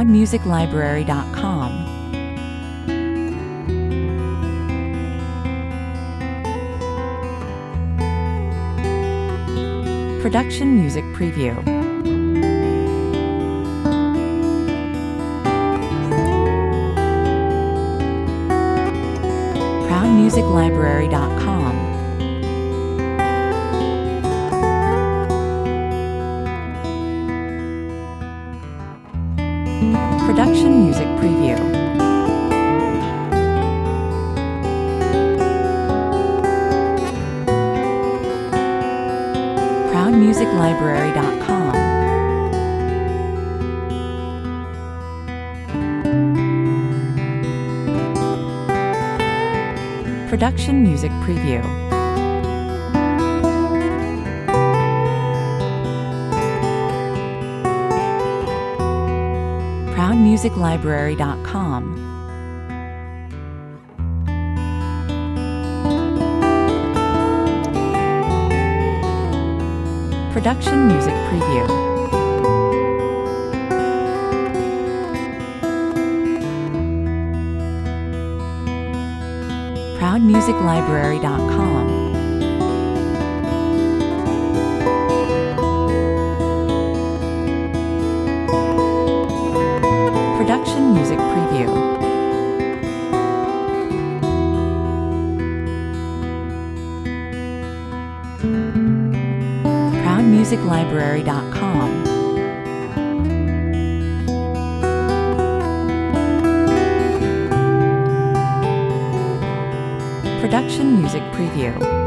ProudMusicLibrary.com. Production Music Preview. ProudMusicLibrary.com. Production Music Preview. ProudMusicLibrary.com. Production Music Preview. ProudMusicLibrary.com. Production Music Preview. ProudMusicLibrary.com. Production Music Preview. ProudMusicLibrary.com. Production Music Preview.